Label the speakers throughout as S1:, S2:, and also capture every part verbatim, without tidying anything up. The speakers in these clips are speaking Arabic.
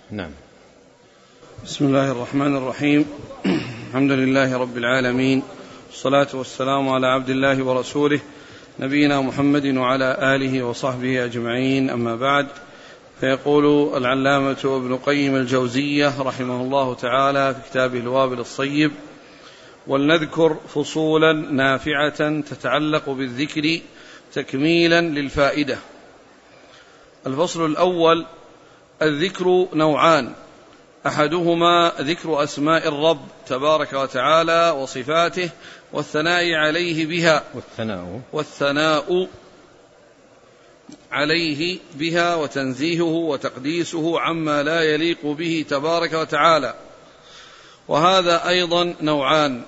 S1: نعم.
S2: بسم الله الرحمن الرحيم. الحمد لله رب العالمين، والصلاة والسلام على عبد الله ورسوله نبينا محمد وعلى آله وصحبه أجمعين، أما بعد. فيقول العلامة ابن قيم الجوزية رحمه الله تعالى في كتابه الوابل الصيب: ولنذكر فصولا نافعة تتعلق بالذكر تكميلا للفائدة. الفصل الأول: الذكر نوعان، أحدهما ذكر أسماء الرب تبارك وتعالى وصفاته والثناء عليه بها
S1: والثناء,
S2: والثناء عليه بها وتنزيهه وتقديسه عما لا يليق به تبارك وتعالى. وهذا أيضا نوعان،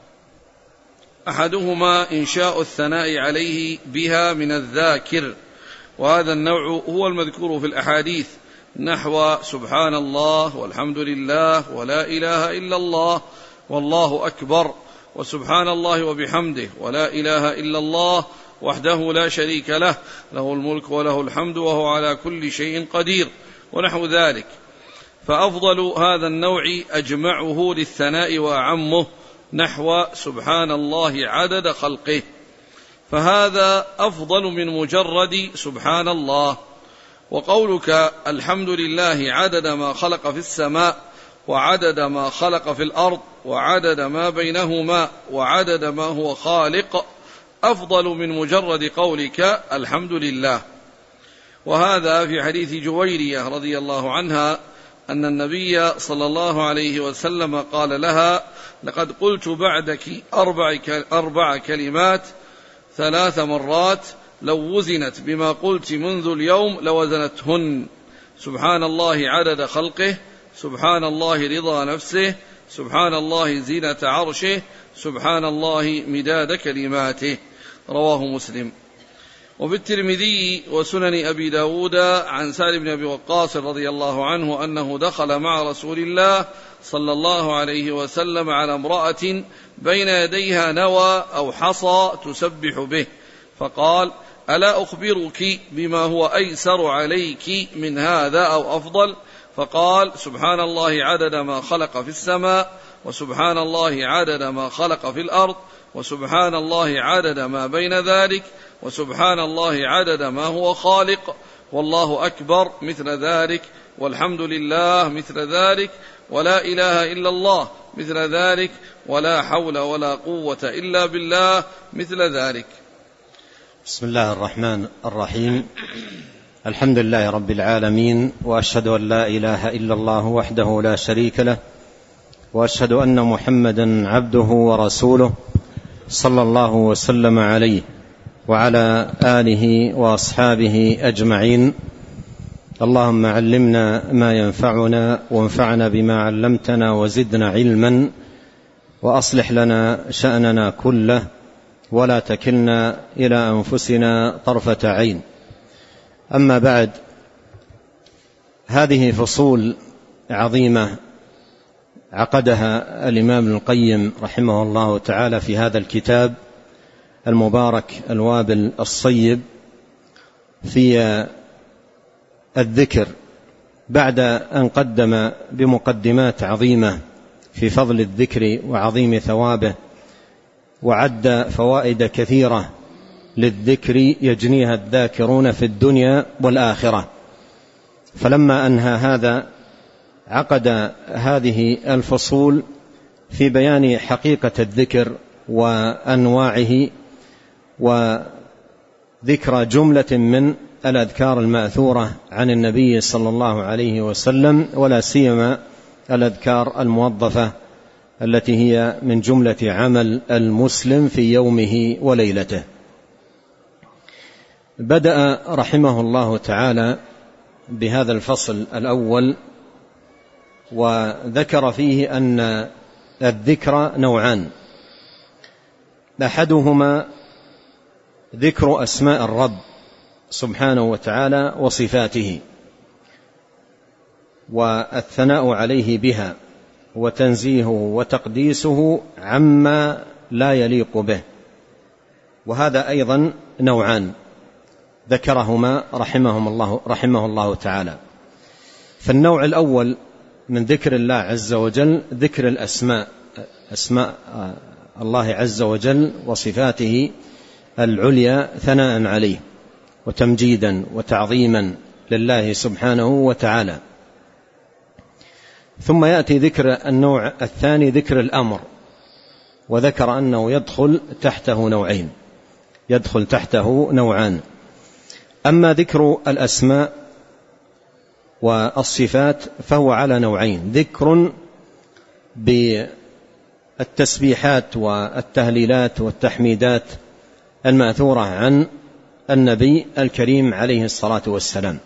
S2: أحدهما إنشاء الثناء عليه بها من الذاكر، وهذا النوع هو المذكور في الأحاديث نحو سبحان الله والحمد لله ولا إله إلا الله والله أكبر وسبحان الله وبحمده ولا إله إلا الله وحده لا شريك له له الملك وله الحمد وهو على كل شيء قدير ونحو ذلك. فأفضل هذا النوع أجمعه للثناء وأعمه نحو سبحان الله عدد خلقه، فهذا أفضل من مجرد سبحان الله. وقولك الحمد لله عدد ما خلق في السماء وعدد ما خلق في الأرض وعدد ما بينهما وعدد ما هو خالق أفضل من مجرد قولك الحمد لله. وهذا في حديث جويرية رضي الله عنها أن النبي صلى الله عليه وسلم قال لها: لقد قلت بعدك أربع, أربع كلمات ثلاث مرات لو وزنت بما قلت منذ اليوم لوزنتهن: سبحان الله عدد خلقه، سبحان الله رضا نفسه، سبحان الله زينة عرشه، سبحان الله مداد كلماته. رواه مسلم. وبالترمذي وسنن أبي داود عن سعد بن أبي وقاص رضي الله عنه أنه دخل مع رسول الله صلى الله عليه وسلم على امرأة بين يديها نوى أو حصى تسبح به، فقال: ألا أخبرك بما هو أيسر عليك من هذا أو أفضل؟ فقال: سبحان الله عدد ما خلق في السماء، وسبحان الله عدد ما خلق في الأرض، وسبحان الله عدد ما بين ذلك، وسبحان الله عدد ما هو خالق، والله أكبر مثل ذلك، والحمد لله مثل ذلك، ولا إله إلا الله مثل ذلك، ولا حول ولا قوة إلا بالله مثل ذلك.
S1: بسم الله الرحمن الرحيم. الحمد لله رب العالمين، وأشهد أن لا إله إلا الله وحده لا شريك له، وأشهد أن محمدا عبده ورسوله صلى الله وسلم عليه وعلى آله وأصحابه أجمعين. اللهم علمنا ما ينفعنا وانفعنا بما علمتنا وزدنا علما، وأصلح لنا شأننا كله ولا تكلنا إلى أنفسنا طرفة عين. أما بعد، هذه فصول عظيمة عقدها الإمام ابن القيم رحمه الله تعالى في هذا الكتاب المبارك الوابل الصيب في الذكر، بعد أن قدم بمقدمات عظيمة في فضل الذكر وعظيم ثوابه، وعد فوائد كثيرة للذكر يجنيها الذاكرون في الدنيا والآخرة. فلما أنهى هذا عقد هذه الفصول في بيان حقيقة الذكر وأنواعه، وذكر جملة من الأذكار المأثورة عن النبي صلى الله عليه وسلم، ولا سيما الأذكار الموظفة التي هي من جملة عمل المسلم في يومه وليلته. بدأ رحمه الله تعالى بهذا الفصل الأول، وذكر فيه أن الذكر نوعان، أحدهما ذكر أسماء الرب سبحانه وتعالى وصفاته والثناء عليه بها وتنزيهه وتقديسه عما لا يليق به، وهذا أيضا نوعان ذكرهما رحمهم الله رحمه الله تعالى. فالنوع الأول من ذكر الله عز وجل ذكر الأسماء، أسماء الله عز وجل وصفاته العليا ثناء عليه وتمجيدا وتعظيما لله سبحانه وتعالى. ثم يأتي ذكر النوع الثاني ذكر الأمر، وذكر أنه يدخل تحته نوعين، يدخل تحته نوعان. أما ذكر الأسماء والصفات فهو على نوعين: ذكر بالتسبيحات والتهليلات والتحميدات المأثورة عن النبي الكريم عليه الصلاة والسلام،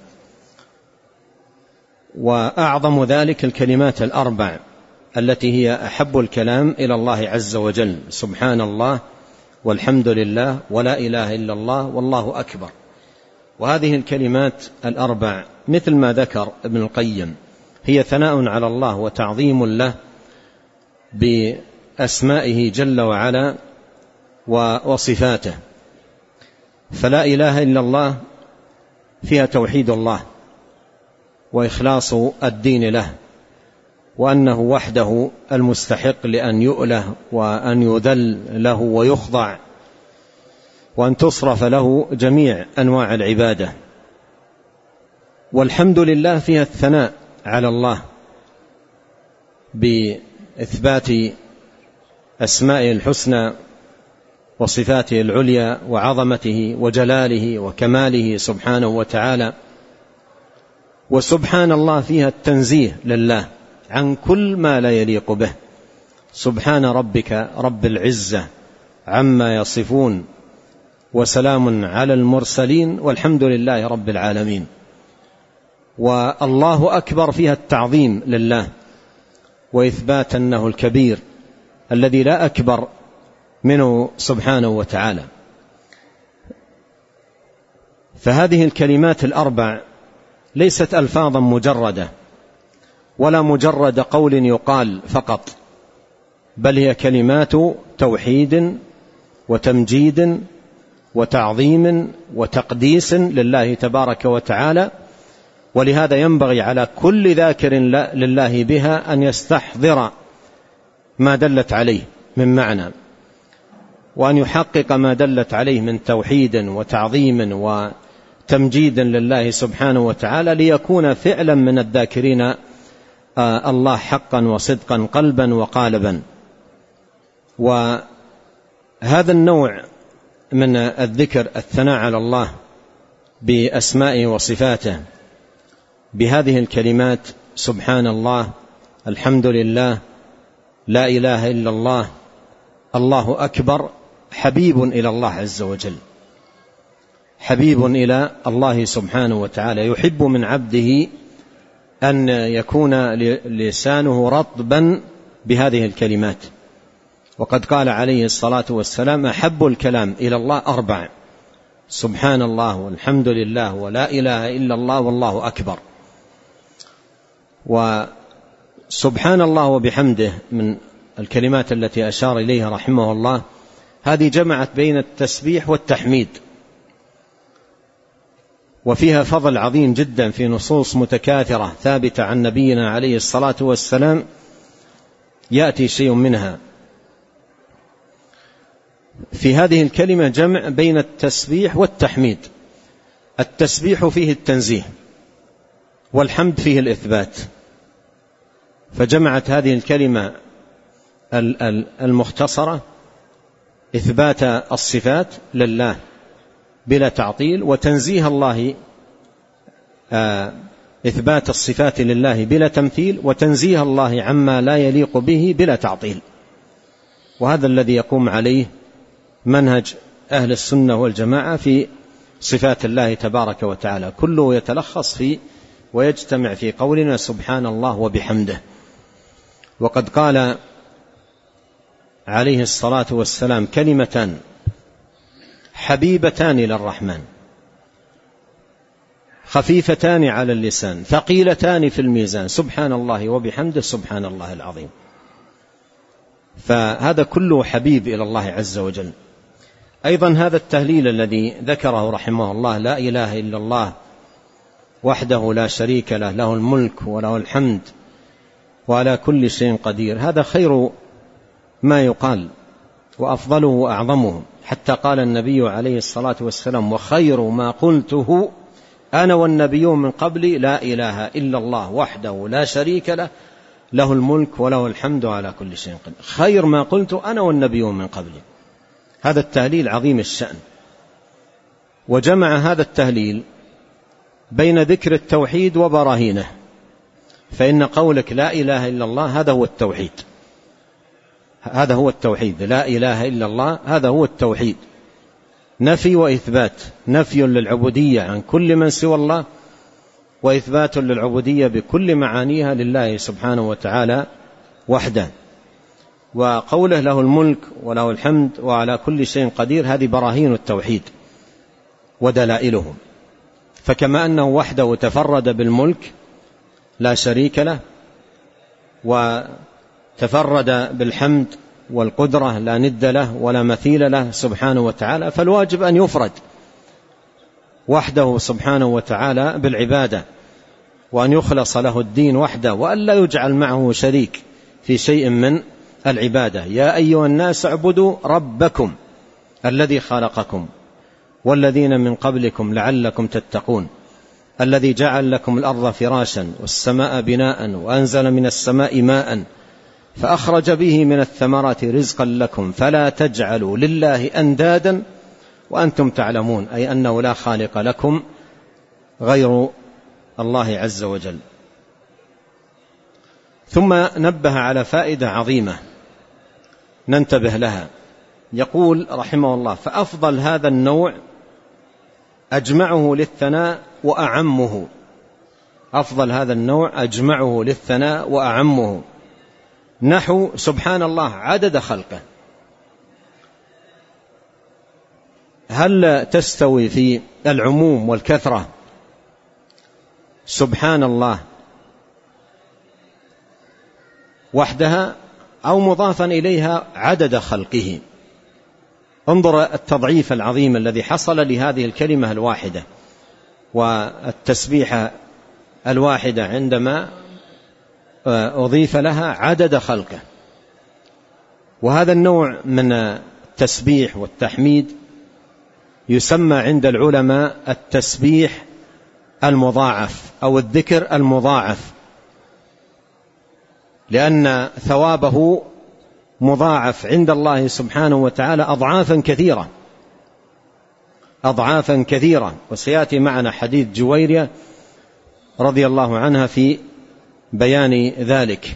S1: وأعظم ذلك الكلمات الأربع التي هي أحب الكلام إلى الله عز وجل: سبحان الله والحمد لله ولا إله إلا الله والله أكبر. وهذه الكلمات الأربع مثل ما ذكر ابن القيم هي ثناء على الله وتعظيم له بأسمائه جل وعلا وصفاته. فلا إله إلا الله فيها توحيد الله وإخلاص الدين له، وأنه وحده المستحق لأن يؤله وأن يذل له ويخضع، وأن تصرف له جميع أنواع العبادة. والحمد لله فيها الثناء على الله بإثبات أسمائه الحسنى وصفاته العليا وعظمته وجلاله وكماله سبحانه وتعالى. وسبحان الله فيها التنزيه لله عن كل ما لا يليق به: سبحان ربك رب العزة عما يصفون وسلام على المرسلين والحمد لله رب العالمين. والله أكبر فيها التعظيم لله وإثبات أنه الكبير الذي لا أكبر منه سبحانه وتعالى. فهذه الكلمات الأربع ليست ألفاظا مجردة ولا مجرد قول يقال فقط، بل هي كلمات توحيد وتمجيد وتعظيم وتقديس لله تبارك وتعالى. ولهذا ينبغي على كل ذاكر لله بها أن يستحضر ما دلت عليه من معنى، وأن يحقق ما دلت عليه من توحيد وتعظيم وتمجيد لله سبحانه وتعالى، ليكون فعلا من الذاكرين الله حقا وصدقا قلبا وقالبا. وهذا النوع من الذكر الثناء على الله بأسمائه وصفاته بهذه الكلمات: سبحان الله، الحمد لله، لا إله إلا الله، الله أكبر، حبيب إلى الله عز وجل، حبيب إلى الله سبحانه وتعالى. يحب من عبده أن يكون لسانه رطبا بهذه الكلمات. وقد قال عليه الصلاة والسلام: أحب الكلام إلى الله أربع: سبحان الله والحمد لله ولا إله إلا الله والله أكبر. وسبحان الله وبحمده من الكلمات التي أشار إليها رحمه الله، هذه جمعت بين التسبيح والتحميد، وفيها فضل عظيم جدا في نصوص متكاثرة ثابتة عن نبينا عليه الصلاة والسلام، يأتي شيء منها. في هذه الكلمة جمع بين التسبيح والتحميد. التسبيح فيه التنزيه، والحمد فيه الإثبات، فجمعت هذه الكلمة المختصرة إثبات الصفات لله بلا تعطيل، وتنزيه الله إثبات الصفات لله بلا تمثيل، وتنزيه الله عما لا يليق به بلا تعطيل. وهذا الذي يقوم عليه منهج أهل السنة والجماعة في صفات الله تبارك وتعالى، كله يتلخص في ويجتمع في قولنا سبحان الله وبحمده. وقد قال عليه الصلاة والسلام: كلمتان حبيبتان للرحمن خفيفتان على اللسان ثقيلتان في الميزان، سبحان الله وبحمده سبحان الله العظيم. فهذا كله حبيب إلى الله عز وجل. أيضا هذا التهليل الذي ذكره رحمه الله: لا إله إلا الله وحده لا شريك له، له الملك وله الحمد وعلى كل شيء قدير. هذا خير ما يقال وأفضله وأعظمه، حتى قال النبي عليه الصلاة والسلام: وخير ما قلته أنا والنبيون من قبلي لا إله إلا الله وحده لا شريك له، له الملك وله الحمد على كل شيء قدير. خير ما قلت أنا والنبيون من قبلي. هذا التهليل عظيم الشأن، وجمع هذا التهليل بين ذكر التوحيد وبراهينه، فإن قولك لا إله إلا الله هذا هو التوحيد، هذا هو التوحيد، لا إله إلا الله هذا هو التوحيد، نفي وإثبات، نفي للعبودية عن كل من سوى الله، وإثبات للعبودية بكل معانيها لله سبحانه وتعالى وحده. وقوله له الملك وله الحمد وعلى كل شيء قدير، هذه براهين التوحيد ودلائله. فكما أنه وحده تفرد بالملك لا شريك له، وتفرد بالحمد والقدرة لا ند له ولا مثيل له سبحانه وتعالى، فالواجب أن يفرد وحده سبحانه وتعالى بالعبادة، وأن يخلص له الدين وحده، وأن لا يجعل معه شريك في شيء من العبادة. يا أيها الناس اعبدوا ربكم الذي خلقكم والذين من قبلكم لعلكم تتقون، الذي جعل لكم الأرض فراشا والسماء بناء وأنزل من السماء ماء فأخرج به من الثمرات رزقا لكم فلا تجعلوا لله أندادا وأنتم تعلمون، أي أنه لا خالق لكم غير الله عز وجل. ثم نبه على فائدة عظيمة ننتبه لها. يقول رحمه الله: فأفضل هذا النوع أجمعه للثناء وأعمه. أفضل هذا النوع أجمعه للثناء وأعمه، نحو سبحان الله عدد خلقه. هل تستوي في العموم والكثرة سبحان الله وحدها أو مضافا إليها عدد خلقه؟ انظر التضعيف العظيم الذي حصل لهذه الكلمة الواحدة والتسبيحة الواحدة عندما أضيف لها عدد خلقه. وهذا النوع من التسبيح والتحميد يسمى عند العلماء التسبيح المضاعف أو الذكر المضاعف، لأن ثوابه مضاعف عند الله سبحانه وتعالى أضعافا كثيرة أضعافا كثيرة. وسيأتي معنا حديث جويرية رضي الله عنها في بيان ذلك.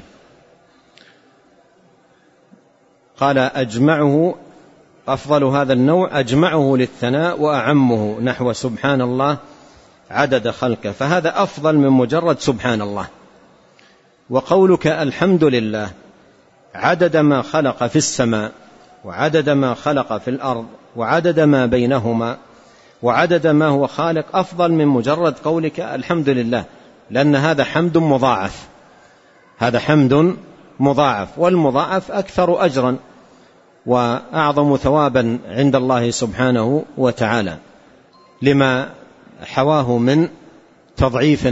S1: قال: أجمعه أفضل هذا النوع أجمعه للثناء وأعمه، نحو سبحان الله عدد خلقه، فهذا أفضل من مجرد سبحان الله. وقولك الحمد لله عدد ما خلق في السماء وعدد ما خلق في الأرض وعدد ما بينهما وعدد ما هو خالق أفضل من مجرد قولك الحمد لله، لأن هذا حمد مضاعف، هذا حمد مضاعف، والمضاعف أكثر أجرا وأعظم ثوابا عند الله سبحانه وتعالى، لما حواه من تضعيف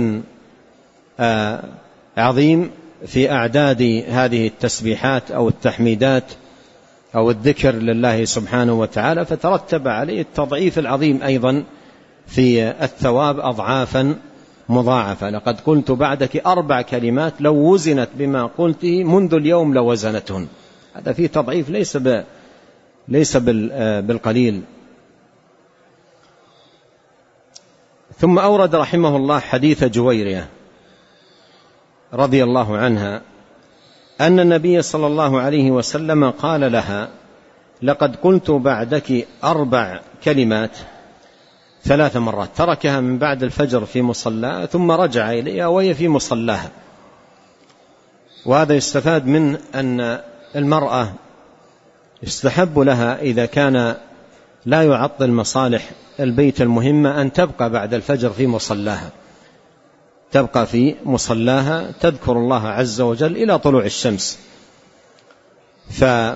S1: عظيم في أعداد هذه التسبيحات أو التحميدات أو الذكر لله سبحانه وتعالى، فترتب عليه التضعيف العظيم أيضا في الثواب أضعافا مضاعفة. لقد قلت بعدك أربع كلمات لو وزنت بما قلته منذ اليوم لوزنتهن. هذا فيه تضعيف ليس ب... ليس بالقليل. ثم أورد رحمه الله حديث جويرية رضي الله عنها أن النبي صلى الله عليه وسلم قال لها: لقد قلت بعدك أربع كلمات ثلاث مرات. تركها من بعد الفجر في مصلاها ثم رجع إليها وهي في مصلاها. وهذا يستفاد من أن المرأة يستحب لها إذا كان لا يعطل مصالح البيت المهمة أن تبقى بعد الفجر في مصلاها، تبقى في مصلاها تذكر الله عز وجل إلى طلوع الشمس.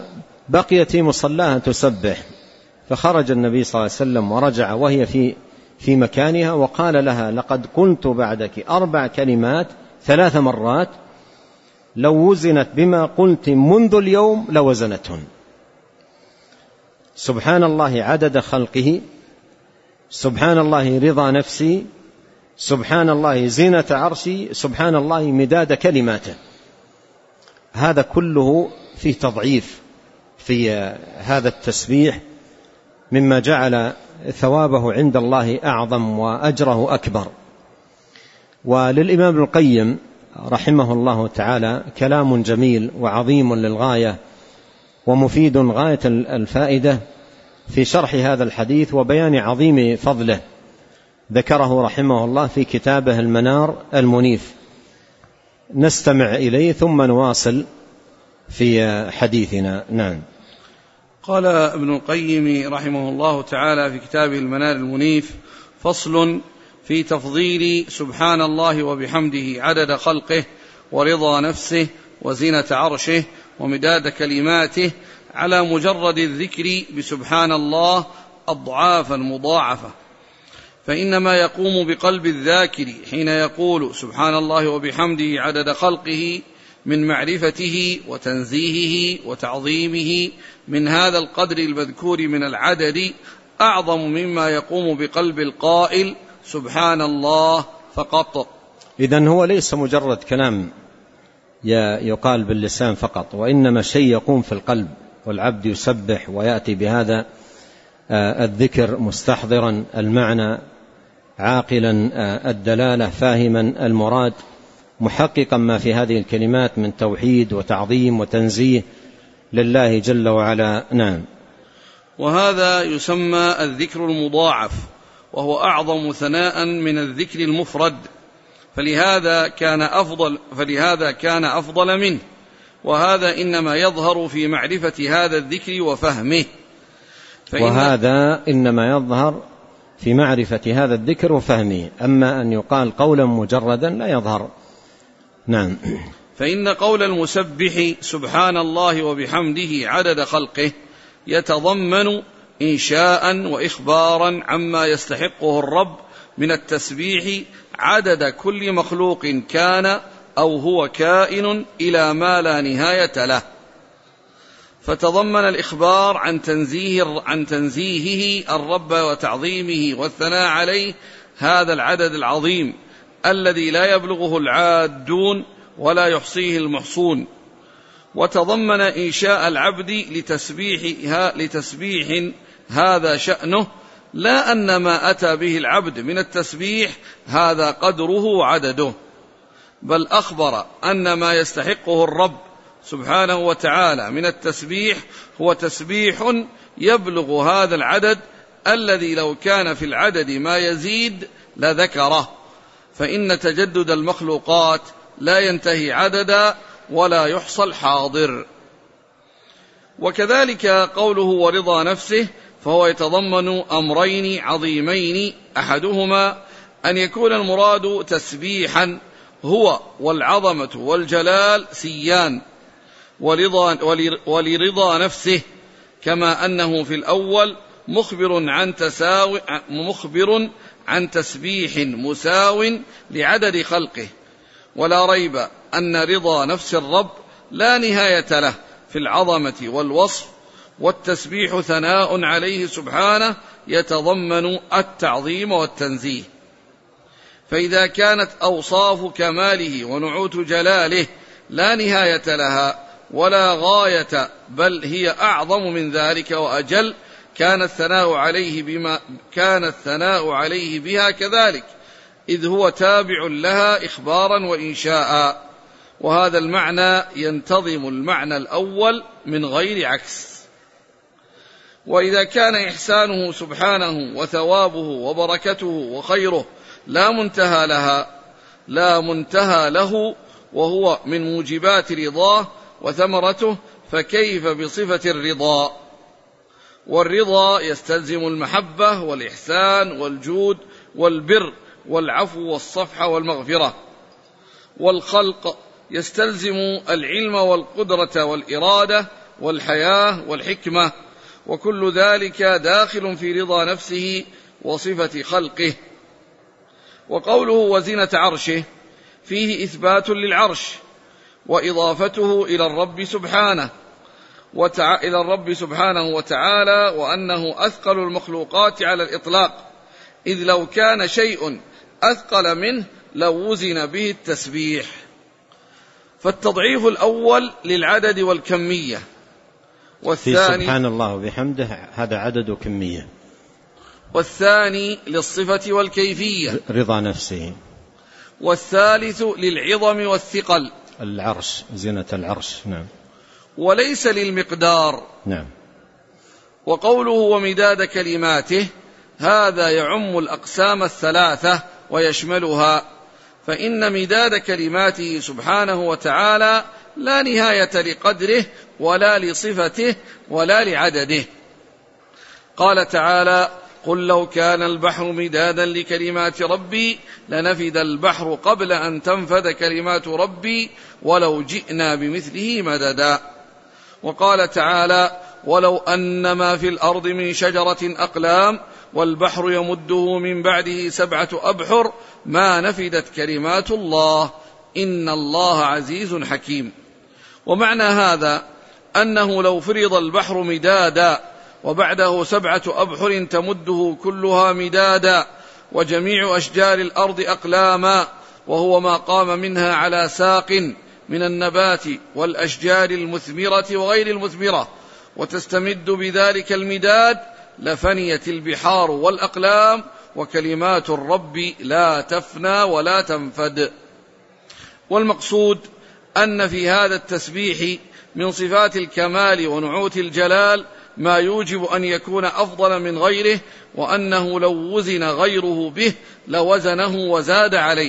S1: فبقيت في مصلاها تسبح، فخرج النبي صلى الله عليه وسلم ورجع وهي في في مكانها وقال لها: لقد قلت بعدك أربع كلمات ثلاث مرات لو وزنت بما قلت منذ اليوم لوزنتهن. سبحان الله عدد خلقه، سبحان الله رضا نفسي، سبحان الله زينة عرشي، سبحان الله مداد كلماته. هذا كله فيه تضعيف في هذا التسبيح، مما جعل ثوابه عند الله أعظم وأجره أكبر. وللإمام ابن القيم رحمه الله تعالى كلام جميل وعظيم للغاية ومفيد غاية الفائدة في شرح هذا الحديث وبيان عظيم فضله، ذكره رحمه الله في كتابه المنار المنيف. نستمع إليه ثم نواصل في حديثنا. نعم.
S2: قال ابن القيم رحمه الله تعالى في كتابه المنار المنيف: فصل في تفضيل سبحان الله وبحمده عدد خلقه ورضا نفسه وزينة عرشه ومداد كلماته على مجرد الذكر بسبحان الله أضعافا مضاعفة، فإنما يقوم بقلب الذاكر حين يقول سبحان الله وبحمده عدد خلقه من معرفته وتنزيهه وتعظيمه من هذا القدر المذكور من العدد أعظم مما يقوم بقلب القائل سبحان الله فقط.
S1: إذن هو ليس مجرد كلام يقال باللسان فقط، وإنما شيء يقوم في القلب، والعبد يسبح ويأتي بهذا الذكر مستحضرا المعنى، عاقلا الدلالة، فاهما المراد، محققا ما في هذه الكلمات من توحيد وتعظيم وتنزيه لله جل وعلا. نعم.
S2: وهذا يسمى الذكر المضاعف، وهو أعظم ثناء من الذكر المفرد، فلهذا كان أفضل فلهذا كان أفضل منه، وهذا إنما يظهر في معرفة هذا الذكر وفهمه.
S1: وهذا إنما يظهر في معرفة هذا الذكر وفهمه، أما أن يقال قولا مجردا لا يظهر. نعم.
S2: فإن قول المسبح سبحان الله وبحمده عدد خلقه يتضمن إنشاء وإخبارا عما يستحقه الرب من التسبيح عدد كل مخلوق كان أو هو كائن إلى ما لا نهاية له، فتضمن الإخبار عن تنزيه عن تنزيهه الرب وتعظيمه والثناء عليه هذا العدد العظيم الذي لا يبلغه العادون ولا يحصيه المحصون، وتضمن إنشاء العبد لتسبيح لتسبيح هذا شأنه، لا أن ما أتى به العبد من التسبيح هذا قدره وعدده، بل أخبر أن ما يستحقه الرب سبحانه وتعالى من التسبيح هو تسبيح يبلغ هذا العدد الذي لو كان في العدد ما يزيد لذكره، فإن تجدد المخلوقات لا ينتهي عددا ولا يحصى الحاضر. وكذلك قوله ورضا نفسه فهو يتضمن أمرين عظيمين، أحدهما أن يكون المراد تسبيحا هو والعظمة والجلال سيان، ولرضا, ولرضا نفسه، كما أنه في الأول مخبر عن, تساو مخبر عن تسبيح مساو لعدد خلقه، ولا ريب أن رضا نفس الرب لا نهاية له في العظمة والوصف، والتسبيح ثناء عليه سبحانه يتضمن التعظيم والتنزيه. فإذا كانت أوصاف كماله ونعوت جلاله لا نهاية لها ولا غاية، بل هي أعظم من ذلك وأجل، كان الثناء عليه بما كان الثناء عليه بها كذلك، إذ هو تابع لها إخبارا وإنشاء، وهذا المعنى ينتظم المعنى الأول من غير عكس. وإذا كان إحسانه سبحانه وثوابه وبركته وخيره لا منتهى لها لا منتهى له، وهو من موجبات رضاه وثمرته، فكيف بصفة الرضا؟ والرضا يستلزم المحبة والإحسان والجود والبر والعفو والصفح والمغفرة، والخلق يستلزم العلم والقدرة والإرادة والحياة والحكمة، وكل ذلك داخل في رضا نفسه وصفة خلقه. وقوله وزنة عرشه فيه إثبات للعرش وإضافته إلى الرب سبحانه وتع... إلى الرب سبحانه وتعالى، وأنه أثقل المخلوقات على الإطلاق، إذ لو كان شيء أثقل منه لو وزن به التسبيح. فالتضعيف الأول للعدد والكمية، والثاني
S1: سبحان الله وبحمده هذا عدد وكمية،
S2: والثاني للصفة والكيفية
S1: رضا نفسه،
S2: والثالث للعظم والثقل
S1: العرش زينة العرش. نعم.
S2: وليس للمقدار.
S1: نعم.
S2: وقوله ومداد كلماته هذا يعم الأقسام الثلاثة ويشملها، فإن مداد كلماته سبحانه وتعالى لا نهاية لقدره ولا لصفته ولا لعدده. قال تعالى قل لو كان البحر مدادا لكلمات ربي لنفد البحر قبل أن تنفد كلمات ربي ولو جئنا بمثله مددا. وقال تعالى ولو أن ما في الأرض من شجرة أقلام والبحر يمده من بعده سبعة أبحر ما نفدت كلمات الله إن الله عزيز حكيم. ومعنى هذا أنه لو فرض البحر مدادا وبعده سبعة أبحر تمده كلها مدادا وجميع أشجار الأرض أقلاما، وهو ما قام منها على ساق من النبات والأشجار المثمرة وغير المثمرة، وتستمد بذلك المداد لفنيت البحار والأقلام، وكلمات الرب لا تفنى ولا تنفد. والمقصود أن في هذا التسبيح من صفات الكمال ونعوت الجلال ما يوجب أن يكون أفضل من غيره، وأنه لو وزن غيره به لوزنه وزاد عليه.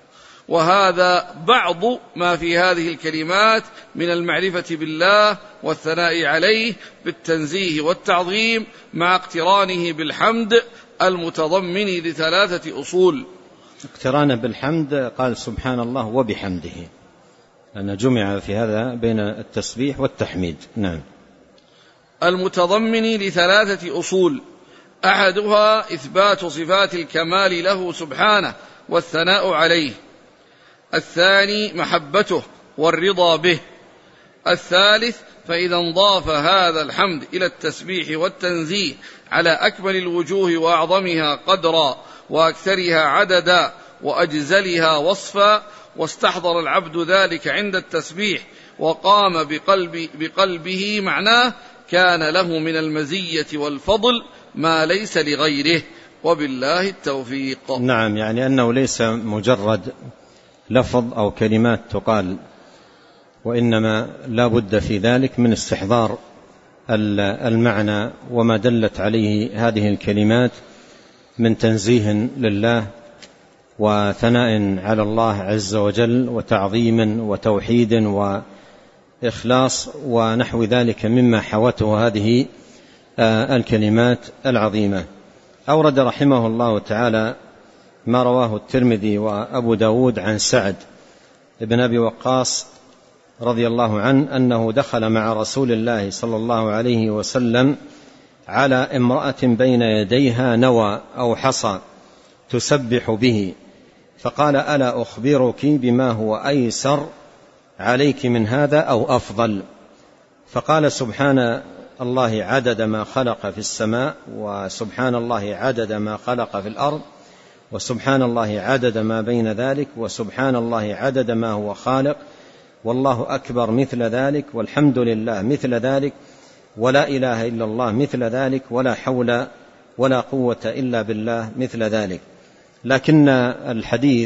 S2: وهذا بعض ما في هذه الكلمات من المعرفة بالله والثناء عليه بالتنزيه والتعظيم مع اقترانه بالحمد المتضمن لثلاثة أصول.
S1: اقترانه بالحمد قال سبحان الله وبحمده، لأن جمع في هذا بين التسبيح والتحميد. نعم.
S2: المتضمن لثلاثة أصول، أحدها إثبات صفات الكمال له سبحانه والثناء عليه، الثاني محبته والرضا به، الثالث فإذا انضاف هذا الحمد إلى التسبيح والتنزيه على أكمل الوجوه وأعظمها قدرا وأكثرها عددا وأجزلها وصفا، واستحضر العبد ذلك عند التسبيح وقام بقلب بقلبه معناه، كان له من المزية والفضل ما ليس لغيره، وبالله التوفيق.
S1: نعم، يعني أنه ليس مجرد لفظ أو كلمات تقال، وإنما لا بد في ذلك من استحضار المعنى وما دلت عليه هذه الكلمات من تنزيه لله وثناء على الله عز وجل وتعظيم وتوحيد وإخلاص ونحو ذلك مما حوته هذه الكلمات العظيمة. أورد رحمه الله تعالى ما رواه الترمذي وأبو داود عن سعد بن أبي وقاص رضي الله عنه أنه دخل مع رسول الله صلى الله عليه وسلم على امرأة بين يديها نوى أو حصى تسبح به، فقال ألا أخبرك بما هو أيسر عليك من هذا أو أفضل؟ فقال سبحان الله عدد ما خلق في السماء، وسبحان الله عدد ما خلق في الأرض، وسبحان الله عدد ما بين ذلك، وسبحان الله عدد ما هو خالق، والله أكبر مثل ذلك، والحمد لله مثل ذلك، ولا إله إلا الله مثل ذلك، ولا حول ولا قوة إلا بالله مثل ذلك. لكن الحديث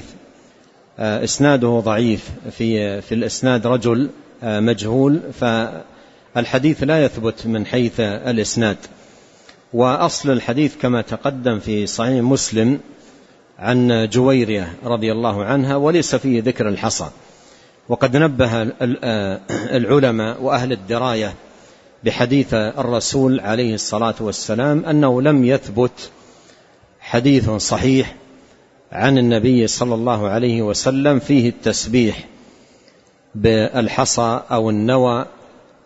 S1: إسناده ضعيف، في في الإسناد رجل مجهول، فالحديث لا يثبت من حيث الإسناد. وأصل الحديث كما تقدم في صحيح مسلم عن جويرية رضي الله عنها، وليس فيه ذكر الحصى. وقد نبه العلماء وأهل الدراية بحديث الرسول عليه الصلاة والسلام أنه لم يثبت حديث صحيح عن النبي صلى الله عليه وسلم فيه التسبيح بالحصى أو النوى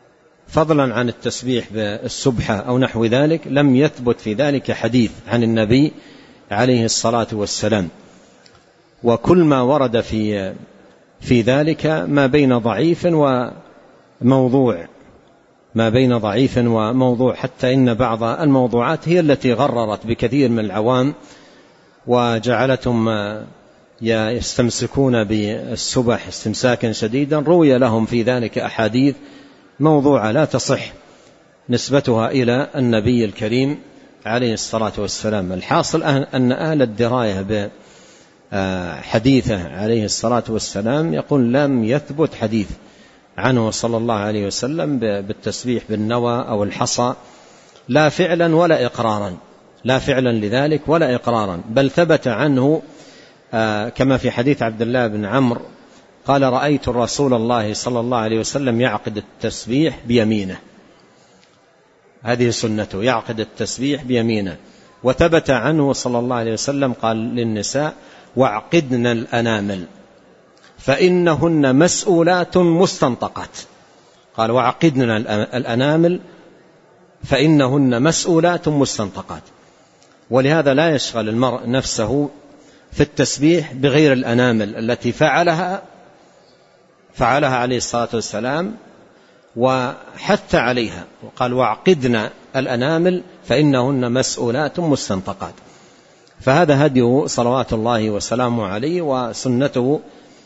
S1: فضلا عن التسبيح بالسبحة أو نحو ذلك لم يثبت في ذلك حديث عن النبي عليه الصلاة والسلام. وكل ما ورد في في ذلك ما بين ضعيف وموضوع ما بين ضعيف وموضوع حتى إن بعض الموضوعات هي التي غررت بكثير من العوام وجعلتهم يستمسكون بالسبح استمساكا شديدا. روي لهم في ذلك أحاديث موضوعة لا تصح نسبتها إلى النبي الكريم عليه الصلاة والسلام. الحاصل أن أهل الدراية بحديثه عليه الصلاة والسلام يقول لم يثبت حديث عنه صلى الله عليه وسلم بالتسبيح بالنوى أو الحصى لا فعلا ولا إقرارا لا فعلا لذلك ولا إقرارا، بل ثبت عنه كما في حديث عبد الله بن عمرو قال رأيت رسول الله صلى الله عليه وسلم يعقد التسبيح بيمينه، هذه سنته يعقد التسبيح بيمينه. وثبت عنه صلى الله عليه وسلم قال للنساء واعقدن الأنامل فإنهن مسؤولات مستنطقات، قال واعقدن الأنامل فإنهن مسؤولات مستنطقات. ولهذا لا يشغل المرء نفسه في التسبيح بغير الأنامل التي فعلها فعلها عليه الصلاة والسلام وحث عليها، وقال واعقدن الأنامل فإنهن مسؤولات مستنطقات. فهذا هديه صلوات الله وسلامه عليه وسنته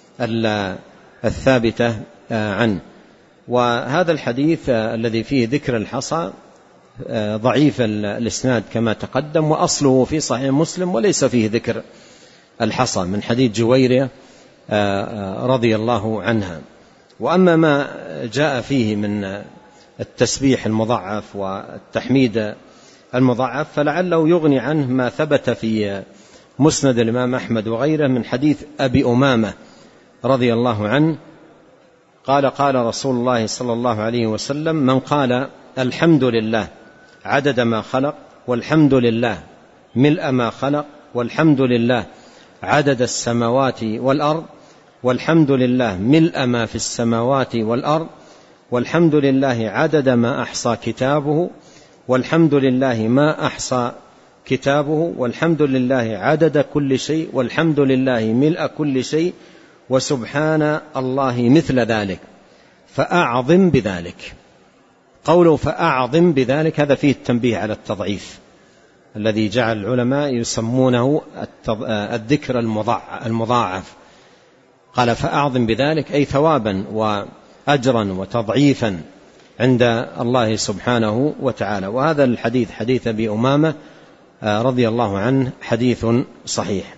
S1: الثابتة عنه. وهذا الحديث الذي فيه ذكر الحصى ضعيف الإسناد كما تقدم، وأصله في صحيح مسلم وليس فيه ذكر الحصى من حديث جويرية رضي الله عنها. وأما ما جاء فيه من التسبيح المضاعف والتحميد المضاعف فلعله يغني عنه ما ثبت في مسند الإمام أحمد وغيره من حديث أبي أمامة رضي الله عنه قال قال رسول الله صلى الله عليه وسلم من قال الحمد لله عدد ما خلق والحمد لله ملء ما خلق والحمد لله عدد السماوات والأرض والحمد لله ملء ما في السماوات والأرض والحمد لله عدد ما أحصى كتابه والحمد لله ما أحصى كتابه والحمد لله عدد كل شيء والحمد لله ملء كل شيء وسبحان الله مثل ذلك فأعظم بذلك. قوله فأعظم بذلك هذا فيه التنبيه على التضعيف الذي جعل العلماء يسمونه الذكر المضاعف. قال فأعظم بذلك أي ثوابا وأجرا وتضعيفا عند الله سبحانه وتعالى. وهذا الحديث حديث أبي أمامة رضي الله عنه حديث صحيح.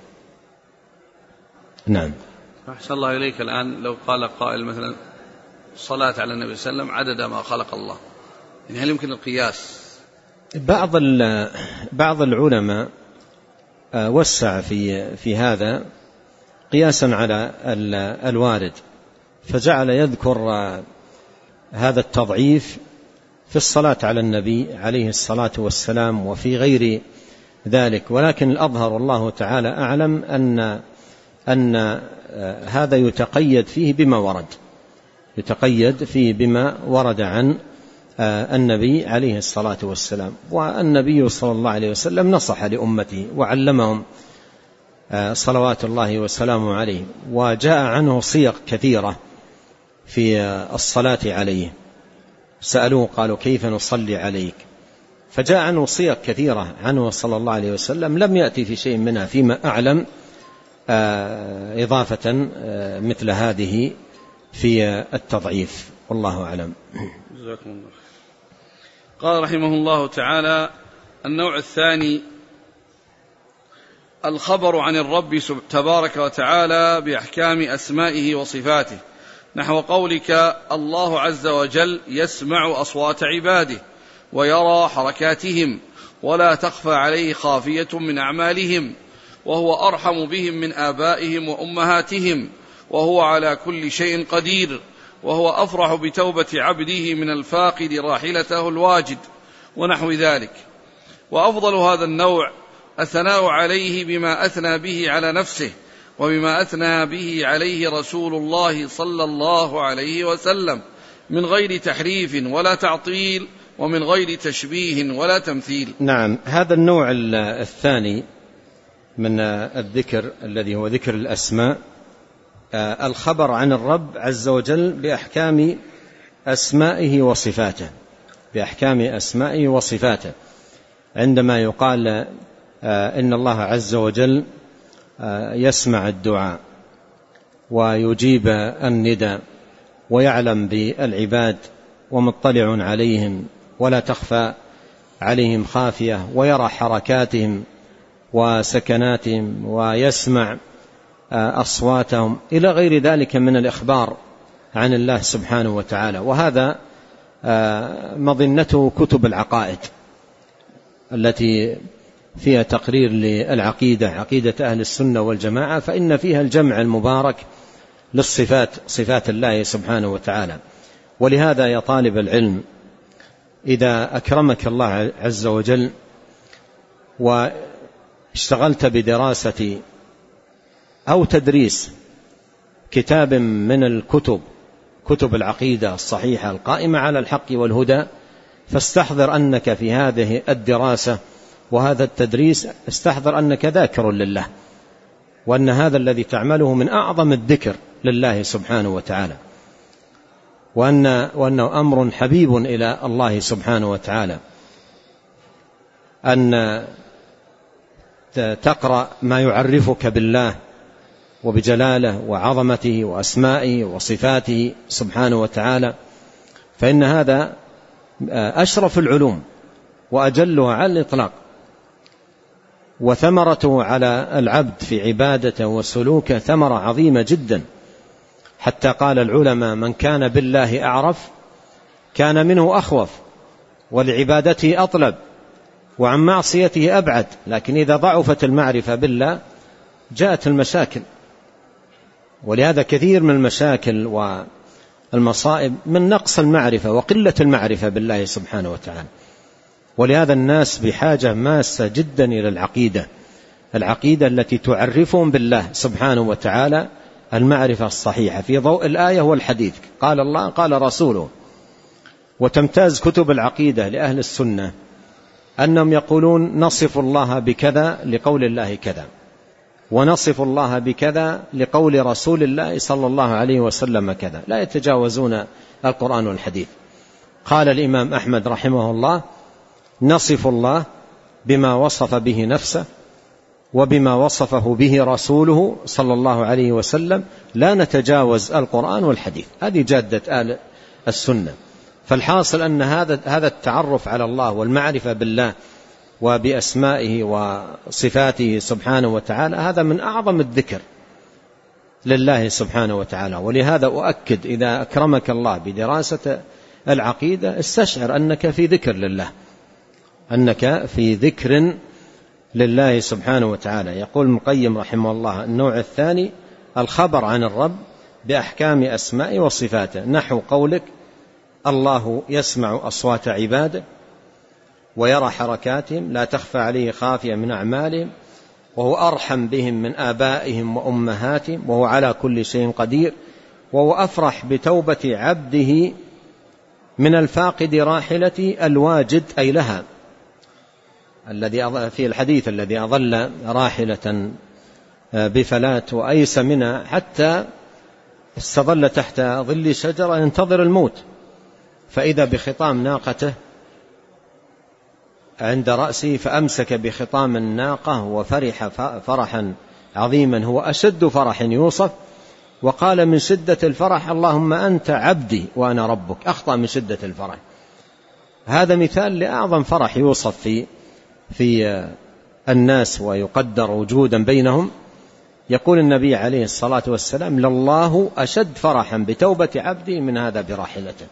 S1: نعم.
S2: أحسن الله إليك. الآن لو قال قائل مثلا الصلاة على النبي صلى الله عليه وسلم عدد ما خلق الله، يعني هل يمكن القياس؟
S1: بعض بعض العلماء وسع في في هذا قياسا على الوارد، فجعل يذكر هذا التضعيف في الصلاة على النبي عليه الصلاة والسلام وفي غير ذلك. ولكن الأظهر والله تعالى أعلم أن أن هذا يتقيد فيه بما ورد يتقيد فيه بما ورد عن النبي عليه الصلاة والسلام. والنبي صلى الله عليه وسلم نصح لأمته وعلمهم صلوات الله وسلامه عليه، وجاء عنه صيغ كثيرة في الصلاة عليه. سألوه قالوا كيف نصلي عليك، فجاء عنه صيغ كثيرة عنه صلى الله عليه وسلم لم يأتي في شيء منها فيما أعلم إضافة مثل هذه في التضعيف، والله أعلم.
S2: جزاكم الله. قال رحمه الله تعالى: النوع الثاني الخبر عن الرب تبارك وتعالى بأحكام أسمائه وصفاته، نحو قولك الله عز وجل يسمع أصوات عباده ويرى حركاتهم ولا تخفى عليه خافية من أعمالهم، وهو أرحم بهم من آبائهم وأمهاتهم، وهو على كل شيء قدير، وهو أفرح بتوبة عبده من الفاقد راحلته الواجد، ونحو ذلك. وأفضل هذا النوع الثناء عليه بما أثنى به على نفسه وبما أثنى به عليه رسول الله صلى الله عليه وسلم من غير تحريف ولا تعطيل ومن غير تشبيه ولا تمثيل.
S1: نعم، هذا النوع الثاني من الذكر الذي هو ذكر الأسماء، الخبر عن الرب عز وجل بأحكام أسمائه وصفاته، بأحكام أسمائه وصفاته. عندما يقال إن الله عز وجل يسمع الدعاء ويجيب النداء ويعلم بالعباد ومطلع عليهم ولا تخفى عليهم خافية، ويرى حركاتهم وسكناتهم ويسمع أصواتهم إلى غير ذلك من الإخبار عن الله سبحانه وتعالى. وهذا مظنته كتب العقائد التي فيها تقرير للعقيدة، عقيدة أهل السنة والجماعة، فإن فيها الجمع المبارك للصفات، صفات الله سبحانه وتعالى. ولهذا يا طالب العلم، إذا أكرمك الله عز وجل واشتغلت بدراسة أو تدريس كتاب من الكتب، كتب العقيدة الصحيحة القائمة على الحق والهدى، فاستحضر أنك في هذه الدراسة وهذا التدريس استحضر أنك ذاكر لله، وأن هذا الذي تعمله من أعظم الذكر لله سبحانه وتعالى، وأن وأنه أمر حبيب إلى الله سبحانه وتعالى أن تقرأ ما يعرفك بالله وبجلاله وعظمته وأسمائه وصفاته سبحانه وتعالى، فإن هذا أشرف العلوم وأجلها على الإطلاق، وثمرته على العبد في عبادته وسلوكه ثمرة عظيمة جدا. حتى قال العلماء: من كان بالله أعرف كان منه أخوف، ولعبادته أطلب، وعن معصيته أبعد. لكن إذا ضعفت المعرفة بالله جاءت المشاكل، ولهذا كثير من المشاكل والمصائب من نقص المعرفة وقلة المعرفة بالله سبحانه وتعالى. ولهذا الناس بحاجة ماسة جدا إلى العقيدة، العقيدة التي تعرفهم بالله سبحانه وتعالى المعرفة الصحيحة في ضوء الآية والحديث، قال الله قال رسوله. وتمتاز كتب العقيدة لأهل السنة أنهم يقولون نصف الله بكذا لقول الله كذا، ونصف الله بكذا لقول رسول الله صلى الله عليه وسلم كذا، لا يتجاوزون القرآن والحديث. قال الإمام أحمد رحمه الله: نصف الله بما وصف به نفسه وبما وصفه به رسوله صلى الله عليه وسلم، لا نتجاوز القرآن والحديث. هذه جادة آل السنة. فالحاصل أن هذا هذا التعرف على الله والمعرفة بالله وبأسمائه وصفاته سبحانه وتعالى هذا من أعظم الذكر لله سبحانه وتعالى. ولهذا أؤكد: إذا أكرمك الله بدراسة العقيدة استشعر أنك في ذكر لله، أنك في ذكر لله سبحانه وتعالى. يقول ابن القيم رحمه الله: النوع الثاني الخبر عن الرب بأحكام أسمائه وصفاته، نحو قولك: الله يسمع أصوات عباده ويرى حركاتهم، لا تخفى عليه خافية من أعمالهم، وهو أرحم بهم من آبائهم وأمهاتهم، وهو على كل شيء قدير، وهو أفرح بتوبة عبده من الفاقد راحلة الواجد أي لها، الذي في الحديث الذي أظل راحلة بفلات وأيس منها حتى استظل تحت ظل شجرة ينتظر الموت، فإذا بخطام ناقته عند رأسه فأمسك بخطام الناقة وفرح فرحا عظيما هو أشد فرح يوصف، وقال من شدة الفرح: اللهم أنت عبدي وأنا ربك. أخطأ من شدة الفرح. هذا مثال لأعظم فرح يوصف في في الناس ويقدر وجودا بينهم. يقول النبي عليه الصلاة والسلام: لله أشد فرحا بتوبة عبدي من هذا براحلته.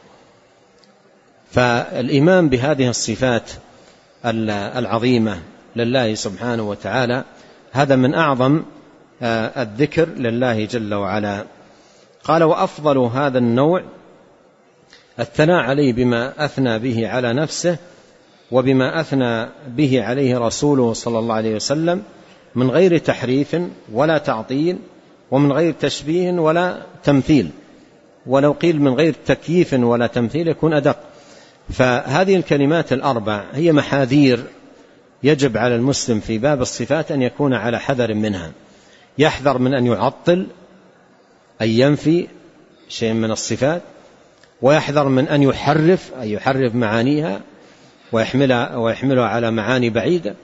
S1: فالإيمان بهذه الصفات العظيمة لله سبحانه وتعالى هذا من أعظم الذكر لله جل وعلا. قال: وأفضل هذا النوع الثناء عليه بما أثنى به على نفسه وبما أثنى به عليه رسوله صلى الله عليه وسلم، من غير تحريف ولا تعطيل ومن غير تشبيه ولا تمثيل. ولو قيل من غير تكييف ولا تمثيل يكون أدق. فهذه الكلمات الأربع هي محاذير يجب على المسلم في باب الصفات أن يكون على حذر منها، يحذر من أن يعطل أن ينفي شيء من الصفات، ويحذر من أن يحرف أن يحرف معانيها ويحملها, ويحملها على معاني بعيدة،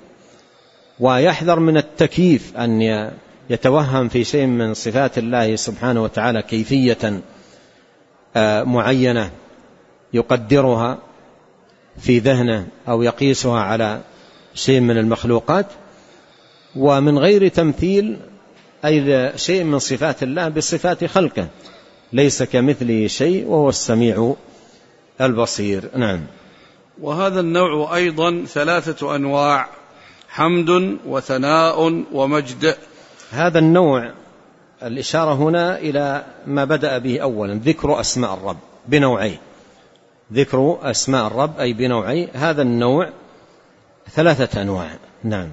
S1: ويحذر من التكييف أن يتوهم في شيء من صفات الله سبحانه وتعالى كيفية معينة يقدرها في ذهنه أو يقيسها على شيء من المخلوقات، ومن غير تمثيل أي شيء من صفات الله بصفات خلقه، ليس كمثله شيء وهو السميع البصير. نعم.
S2: وهذا النوع أيضا ثلاثة أنواع: حمد وثناء ومجد.
S1: هذا النوع الإشارة هنا إلى ما بدأ به أولا، ذكر أسماء الرب بنوعين، ذكر أسماء الرب أي بنوعين. هذا النوع ثلاثة أنواع. نعم.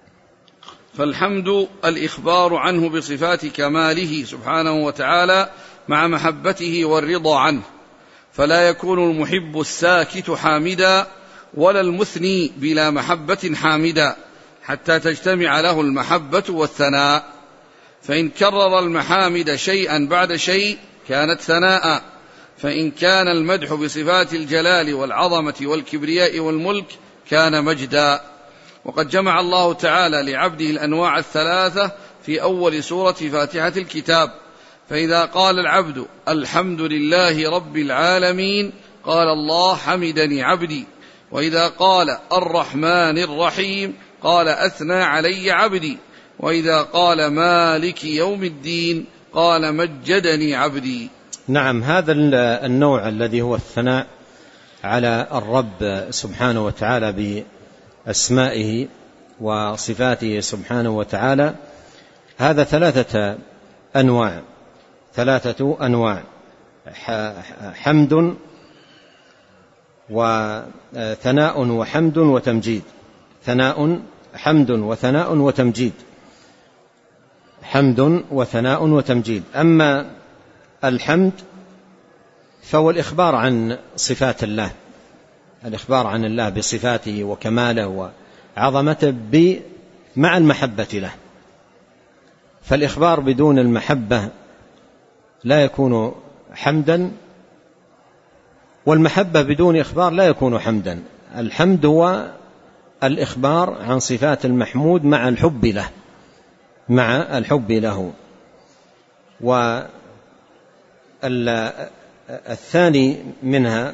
S2: فالحمد الإخبار عنه بصفات كماله سبحانه وتعالى مع محبته والرضا عنه، فلا يكون المحب الساكت حامدا ولا المثني بلا محبة حامدا حتى تجتمع له المحبة والثناء، فإن كرر المحامد شيئا بعد شيء كانت ثناء، فإن كان المدح بصفات الجلال والعظمة والكبرياء والملك كان مجدا. وقد جمع الله تعالى لعبده الأنواع الثلاثة في أول سورة فاتحة الكتاب، فإذا قال العبد الحمد لله رب العالمين قال الله حمدني عبدي، وإذا قال الرحمن الرحيم قال أثنى علي عبدي، وإذا قال مالك يوم الدين قال مجدني عبدي.
S1: نعم. هذا النوع الذي هو الثناء على الرب سبحانه وتعالى بأسمائه وصفاته سبحانه وتعالى، هذا ثلاثة أنواع ثلاثة أنواع حمد وثناء وحمد وتمجيد. ثناء حمد وثناء وتمجيد، حمد وثناء وتمجيد. أما الحمد فهو الإخبار عن صفات الله، الإخبار عن الله بصفاته وكماله وعظمته مع المحبة له، فالإخبار بدون المحبة لا يكون حمدا، والمحبة بدون إخبار لا يكون حمدا. الحمد هو الإخبار عن صفات المحمود مع الحب له مع الحب له. والثاني منها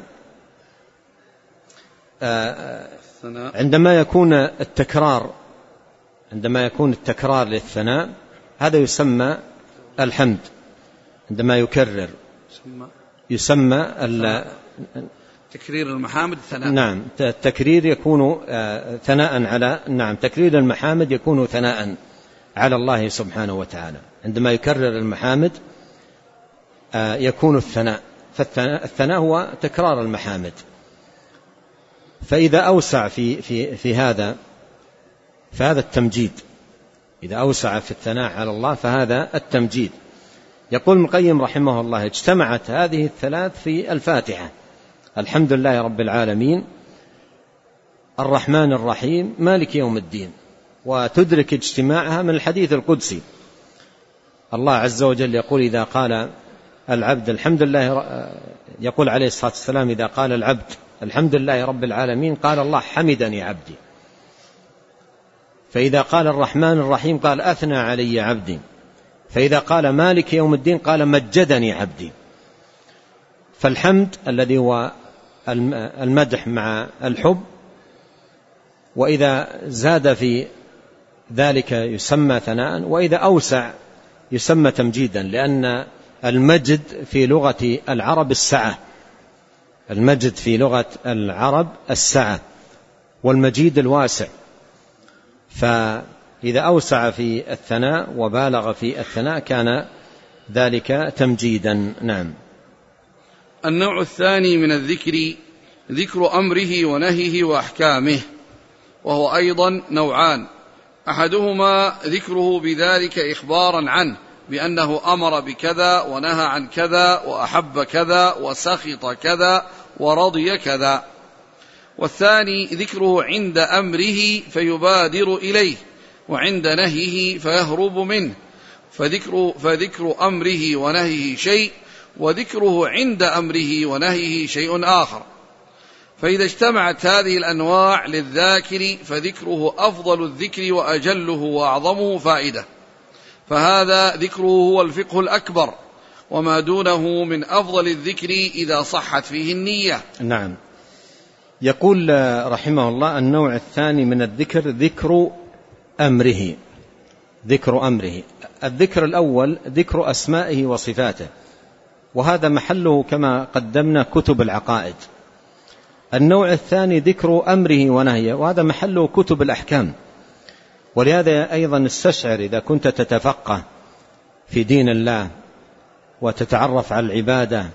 S1: عندما يكون التكرار عندما يكون التكرار للثناء هذا يسمى الحمد، عندما يكرر يسمى
S2: تكرير المحامد ثناء.
S1: نعم. التكرير يكون ثناء على نعم تكرير المحامد يكون ثناء على الله سبحانه وتعالى. عندما يكرر المحامد يكون الثناء، فالثناء هو تكرار المحامد. فإذا أوسع في في في هذا فهذا التمجيد، إذا أوسع في الثناء على الله فهذا التمجيد. يقول ابن القيم رحمه الله: اجتمعت هذه الثلاث في الفاتحة: الحمد لله رب العالمين، الرحمن الرحيم، مالك يوم الدين. وتدرك اجتماعها من الحديث القدسي، الله عز وجل يقول إذا قال العبد الحمد لله، يقول عليه الصلاة والسلام إذا قال العبد الحمد لله رب العالمين قال الله حمدني عبدي. فإذا قال الرحمن الرحيم قال أثنى علي عبدي. فإذا قال مالك يوم الدين قال مجدني عبدي. فالحمد الذي هو المدح مع الحب، وإذا زاد في ذلك يسمى ثناء، وإذا أوسع يسمى تمجيدا، لأن المجد في لغة العرب السعة، المجد في لغة العرب السعة، والمجيد الواسع. فإذا أوسع في الثناء وبالغ في الثناء كان ذلك تمجيدا. نعم.
S2: النوع الثاني من الذكر ذكر أمره ونهيه وأحكامه، وهو أيضا نوعان: أحدهما ذكره بذلك إخبارا عنه بأنه أمر بكذا ونهى عن كذا وأحب كذا وسخط كذا ورضي كذا. والثاني ذكره عند أمره فيبادر إليه وعند نهيه فيهرب منه، فذكر, فذكر أمره ونهيه شيء، وذكره عند أمره ونهيه شيء آخر. فإذا اجتمعت هذه الأنواع للذاكر فذكره أفضل الذكر وأجله وأعظمه فائدة، فهذا ذكره هو الفقه الأكبر، وما دونه من أفضل الذكر إذا صحت فيه النية.
S1: نعم. يقول رحمه الله: النوع الثاني من الذكر ذكر أمره. ذكر أمره. الذكر الأول ذكر أسمائه وصفاته، وهذا محله كما قدمنا كتب العقائد. النوع الثاني ذكر أمره ونهيه، وهذا محله كتب الأحكام. ولهذا أيضا استشعر إذا كنت تتفقه في دين الله وتتعرف على العبادة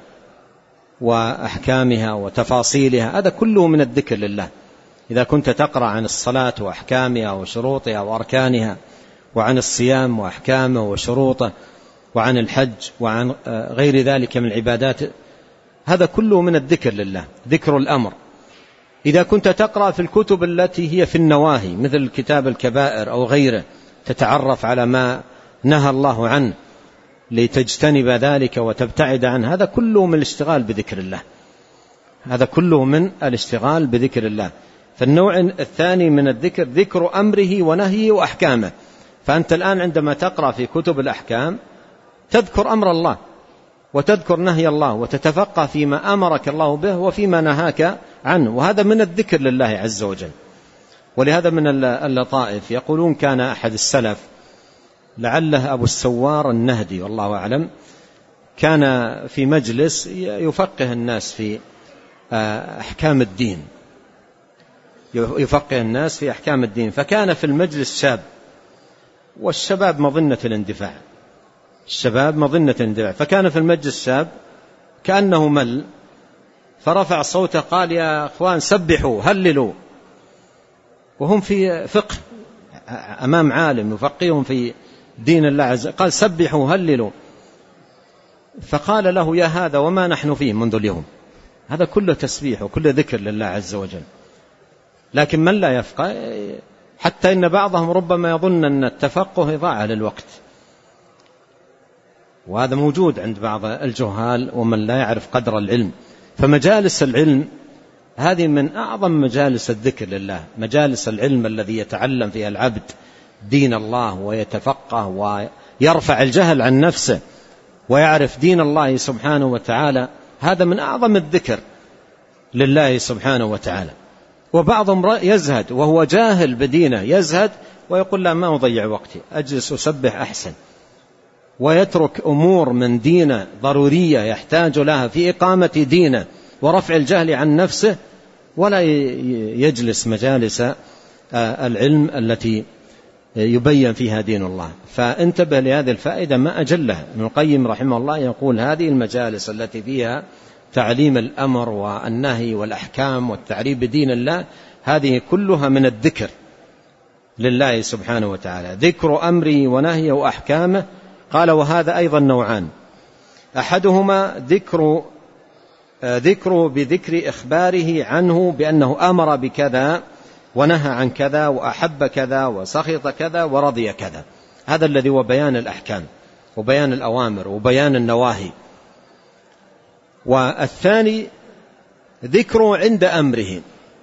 S1: وأحكامها وتفاصيلها، هذا كله من الذكر لله. إذا كنت تقرأ عن الصلاة وأحكامها وشروطها وأركانها، وعن الصيام وأحكامه وشروطه، وعن الحج وعن غير ذلك من العبادات، هذا كله من الذكر لله، ذكر الأمر. إذا كنت تقرأ في الكتب التي هي في النواهي مثل كتاب الكبائر أو غيره، تتعرف على ما نهى الله عنه لتجتنب ذلك وتبتعد عنه، هذا كله من الاشتغال بذكر الله، هذا كله من الاشتغال بذكر الله. فالنوع الثاني من الذكر ذكر أمره ونهيه وأحكامه. فأنت الآن عندما تقرأ في كتب الأحكام تذكر أمر الله وتذكر نهي الله وتتفقه فيما أمرك الله به وفيما نهاك عنه، وهذا من الذكر لله عز وجل. ولهذا من اللطائف يقولون كان أحد السلف لعله أبو السوار النهدي والله أعلم، كان في مجلس يفقه الناس في أحكام الدين، يفقه الناس في أحكام الدين، فكان في المجلس شاب، والشباب مظنة الاندفاع، الشباب مظنة الاندفاع، فكان في المجلس شاب كأنه مل، فرفع صوته قال: يا أخوان سبحوا هللوا، وهم في فقه أمام عالم يفقههم في دين الله عز وجل، قال: سبحوا هللوا. فقال له: يا هذا وما نحن فيه منذ اليوم، هذا كله تسبيح وكله ذكر لله عز وجل. لكن من لا يفقه، حتى إن بعضهم ربما يظن أن التفقه إضاعة للوقت، وهذا موجود عند بعض الجهال ومن لا يعرف قدر العلم. فمجالس العلم هذه من أعظم مجالس الذكر لله، مجالس العلم الذي يتعلم فيها العبد دين الله ويتفقه ويرفع الجهل عن نفسه ويعرف دين الله سبحانه وتعالى، هذا من أعظم الذكر لله سبحانه وتعالى. وبعضهم يزهد وهو جاهل بدينه، يزهد ويقول: لا، ما أضيع وقتي، أجلس أسبح أحسن، ويترك أمور من دينه ضرورية يحتاج لها في إقامة دينه ورفع الجهل عن نفسه، ولا يجلس مجالس العلم التي يبين فيها دين الله. فانتبه لهذه الفائدة ما أجلها. ابن القيم رحمه الله يقول: هذه المجالس التي فيها تعليم الأمر والنهي والأحكام والتعريف بدين الله، هذه كلها من الذكر لله سبحانه وتعالى، ذكر أمره ونهيه وأحكامه. قال: وهذا أيضا نوعان: أحدهما ذكر ذكر بذكر إخباره عنه بأنه أمر بكذا ونهى عن كذا وأحب كذا وسخط كذا ورضي كذا، هذا الذي هو بيان الأحكام وبيان الأوامر وبيان النواهي. والثاني ذكره عند أمره،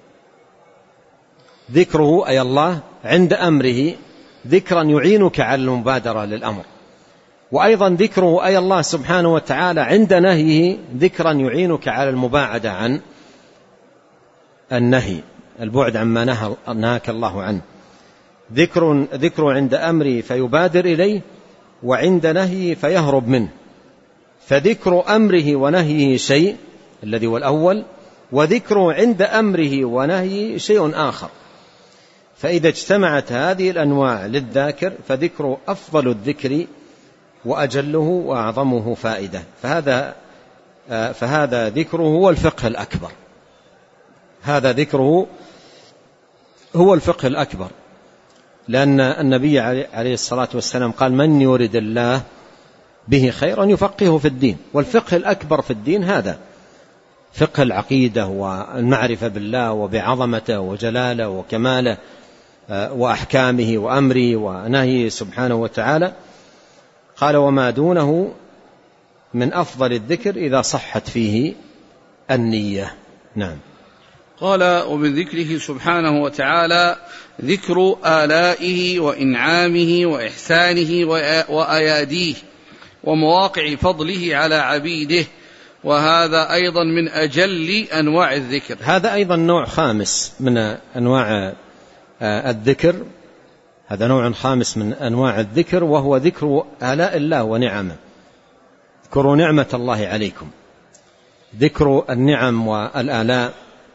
S1: ذكره أي الله عند أمره ذكرا يعينك على المبادرة للأمر، وأيضا ذكره أي الله سبحانه وتعالى عند نهيه ذكرا يعينك على المباعدة عن النهي، البعد عما نهاك الله عنه. ذكر ذكر عند أمره فيبادر إليه، وعند نهيه فيهرب منه. فذكر أمره ونهيه شيء الذي هو الأول، وذكره عند أمره ونهيه شيء آخر. فإذا اجتمعت هذه الأنواع للذاكر فذكر أفضل الذكر وأجله وأعظمه فائدة. فهذا فهذا ذكره هو الفقه الأكبر، هذا ذكره هو الفقه الأكبر، لأن النبي عليه الصلاة والسلام قال: من يرد الله به خيرا يفقهه في الدين. والفقه الأكبر في الدين هذا فقه العقيدة والمعرفة بالله وبعظمته وجلاله وكماله وأحكامه وأمره ونهيه سبحانه وتعالى. قال وما دونه من أفضل الذكر إذا صحت فيه النية. نعم.
S2: قال ومن ذكره سبحانه وتعالى ذكر آلائه وإنعامه وإحسانه وأياديه ومواقع فضله على عبيده، وهذا أيضا من أجل أنواع الذكر.
S1: هذا أيضا نوع خامس من أنواع الذكر، هذا نوع خامس من أنواع الذكر، وهو ذكر آلاء الله ونعمه. اذكروا نعمة الله عليكم. ذكر النعم والآلاء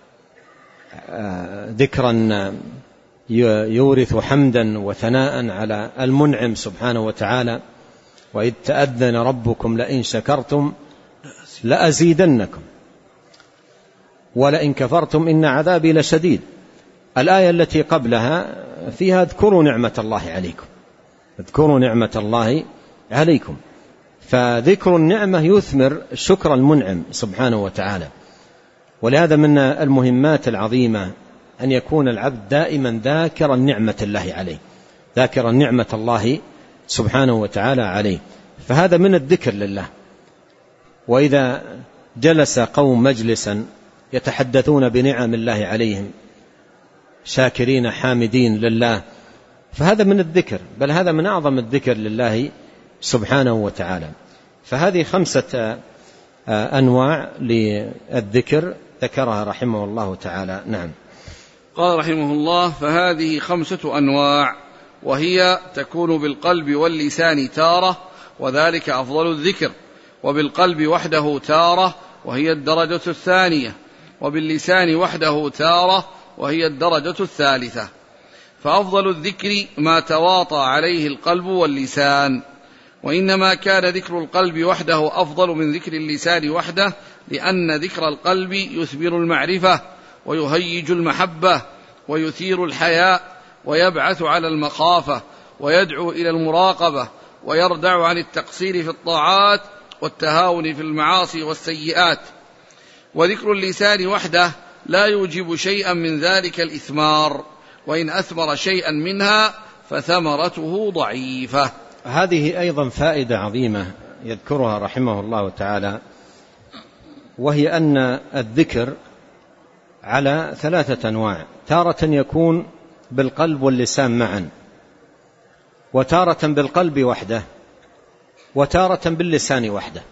S1: ذكرا يورث حمدا وثناء على المنعم سبحانه وتعالى. وإذ تأذن ربكم لئن شكرتم لأزيدنكم ولئن كفرتم إن عذابي لشديد. الآية التي قبلها فيها اذكروا نعمة الله عليكم، اذكروا نعمة الله عليكم. فذكر النعمة يثمر شكر المنعم سبحانه وتعالى. ولهذا من المهمات العظيمة أن يكون العبد دائما ذاكرا نعمة الله عليه، ذاكرا نعمة الله سبحانه وتعالى عليه. فهذا من الذكر لله. وإذا جلس قوم مجلسا يتحدثون بنعم الله عليهم شاكرين حامدين لله، فهذا من الذكر، بل هذا من أعظم الذكر لله سبحانه وتعالى. فهذه خمسة أنواع للذكر ذكرها رحمه الله تعالى. نعم.
S2: قال رحمه الله فهذه خمسة أنواع، وهي تكون بالقلب واللسان تارة وذلك أفضل الذكر، وبالقلب وحده تارة وهي الدرجة الثانية، وباللسان وحده تارة وهي الدرجة الثالثة. فأفضل الذكر ما تواطى عليه القلب واللسان، وإنما كان ذكر القلب وحده أفضل من ذكر اللسان وحده، لأن ذكر القلب يثمر المعرفة ويهيج المحبة ويثير الحياء ويبعث على المخافة ويدعو إلى المراقبة ويردع عن التقصير في الطاعات والتهاون في المعاصي والسيئات. وذكر اللسان وحده لا يوجب شيئا من ذلك الإثمار، وإن أثمر شيئا منها فثمرته ضعيفة.
S1: هذه أيضا فائدة عظيمة يذكرها رحمه الله تعالى، وهي أن الذكر على ثلاثة أنواع: تارة يكون بالقلب واللسان معا، وتارة بالقلب وحده، وتارة باللسان وحده.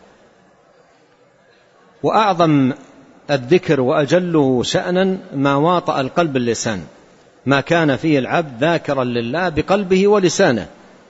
S1: وأعظم الذكر وأجله شأنا ما واطأ القلب اللسان، ما كان فيه العبد ذاكرا لله بقلبه ولسانه،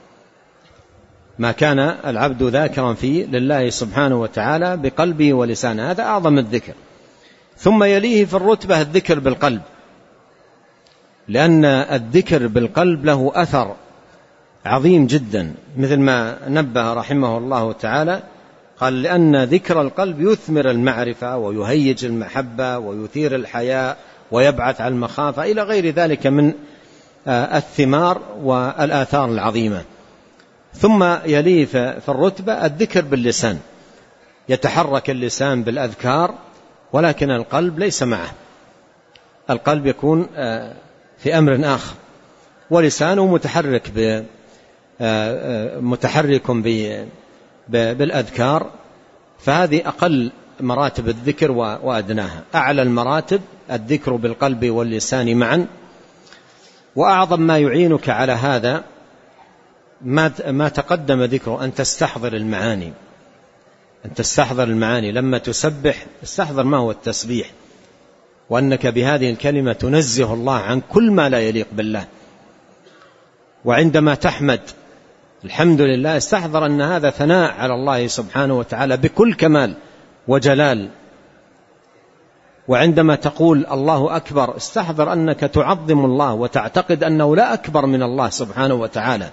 S1: ما كان العبد ذاكرا فيه لله سبحانه وتعالى بقلبه ولسانه، هذا أعظم الذكر. ثم يليه في الرتبة الذكر بالقلب، لأن الذكر بالقلب له أثر عظيم جدا، مثل ما نبه رحمه الله تعالى، قال لأن ذكر القلب يثمر المعرفة ويهيج المحبة ويثير الحياء ويبعث على المخافة إلى غير ذلك من الثمار والآثار العظيمة. ثم يليه في الرتبة الذكر باللسان، يتحرك اللسان بالأذكار ولكن القلب ليس معه، القلب يكون في أمر آخر، ولسانه متحرك ب متحرك بالأذكار. فهذه أقل مراتب الذكر وأدناها. أعلى المراتب الذكر بالقلب واللسان معا. وأعظم ما يعينك على هذا ما تقدم ذكره، أن تستحضر المعاني، أن تستحضر المعاني. لما تسبح استحضر ما هو التسبيح، وأنك بهذه الكلمة تنزه الله عن كل ما لا يليق بالله. وعندما تحمد الحمد لله استحضر أن هذا ثناء على الله سبحانه وتعالى بكل كمال وجلال. وعندما تقول الله أكبر استحضر أنك تعظم الله وتعتقد أنه لا أكبر من الله سبحانه وتعالى.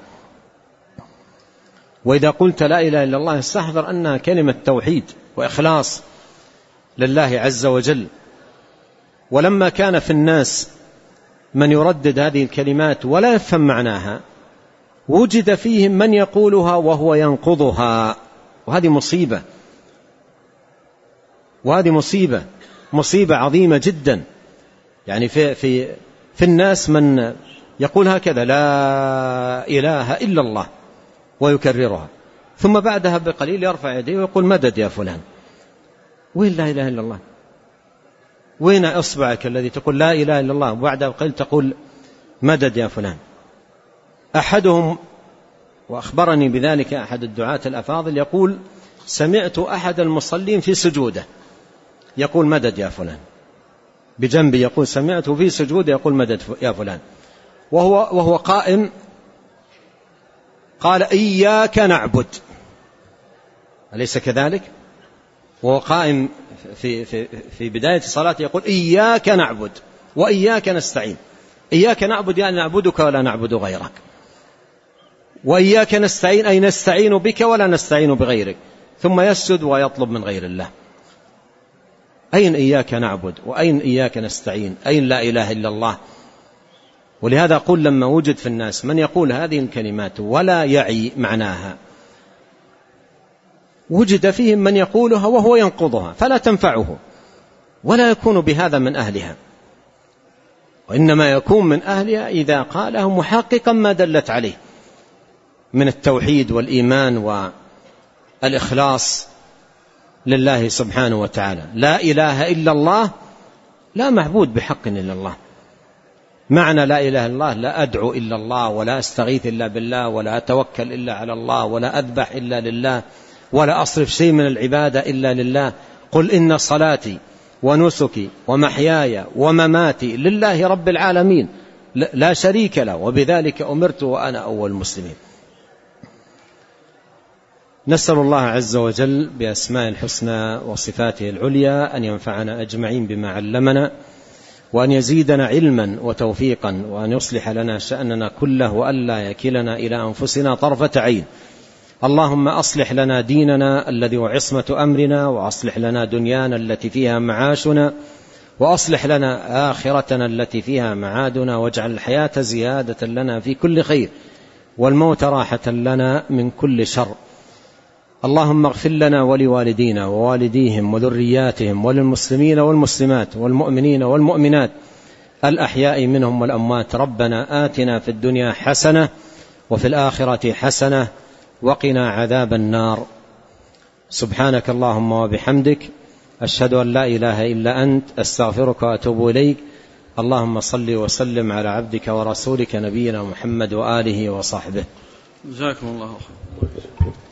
S1: وإذا قلت لا إله إلا الله استحضر أنها كلمة توحيد وإخلاص لله عز وجل. ولما كان في الناس من يردد هذه الكلمات ولا يفهم معناها، وجد فيهم من يقولها وهو ينقضها وهذه مصيبة، وهذه مصيبة مصيبة عظيمة جدا. يعني في, في, في الناس من يقول هكذا لا إله إلا الله ويكررها، ثم بعدها بقليل يرفع يديه ويقول مدد يا فلان. وين لا إله إلا الله؟ وين أصبعك الذي تقول لا إله إلا الله وبعدها بقليل تقول مدد يا فلان؟ أحدهم، وأخبرني بذلك أحد الدعاة الأفاضل، يقول سمعت أحد المصلين في سجوده يقول مدد يا فلان، بجنبي يقول سمعته في سجوده يقول مدد يا فلان، وهو, وهو قائم قال إياك نعبد، أليس كذلك؟ وهو قائم في, في, في بداية الصلاة يقول إياك نعبد وإياك نستعين. إياك نعبد يعني نعبدك ولا نعبد غيرك، وإياك نستعين أي نستعين بك ولا نستعين بغيرك، ثم يسجد ويطلب من غير الله. أين إياك نعبد وأين إياك نستعين؟ أين لا إله إلا الله؟ ولهذا أقول لما وجد في الناس من يقول هذه الكلمات ولا يعي معناها، وجد فيهم من يقولها وهو ينقضها فلا تنفعه ولا يكون بهذا من أهلها، وإنما يكون من أهلها إذا قالها محققا ما دلت عليه من التوحيد والإيمان والإخلاص لله سبحانه وتعالى. لا إله إلا الله، لا معبود بحق إلا الله. معنى لا إله إلا الله لا أدعو إلا الله، ولا أستغيث إلا بالله، ولا أتوكل إلا على الله، ولا أذبح إلا لله، ولا أصرف شيء من العبادة إلا لله. قل إن صلاتي ونسكي ومحياي ومماتي لله رب العالمين لا شريك له وبذلك أمرت وأنا أول المسلمين. نسأل الله عز وجل بأسماء الحسنى وصفاته العليا أن ينفعنا أجمعين بما علمنا، وأن يزيدنا علما وتوفيقا، وأن يصلح لنا شأننا كله، وأن لا يكلنا إلى أنفسنا طرفة عين. اللهم أصلح لنا ديننا الذي هو عصمة أمرنا، وأصلح لنا دنيانا التي فيها معاشنا، وأصلح لنا آخرتنا التي فيها معادنا، واجعل الحياة زيادة لنا في كل خير، والموت راحة لنا من كل شر. اللهم اغفر لنا ولوالدينا ووالديهم وذرياتهم وللمسلمين والمسلمات والمؤمنين والمؤمنات الأحياء منهم والأموات. ربنا آتنا في الدنيا حسنة وفي الآخرة حسنة وقنا عذاب النار. سبحانك اللهم وبحمدك، أشهد أن لا إله إلا أنت، أستغفرك وأتوب إليك. اللهم صل وسلم على عبدك ورسولك نبينا محمد وآله وصحبه.
S2: جزاكم الله خيرا.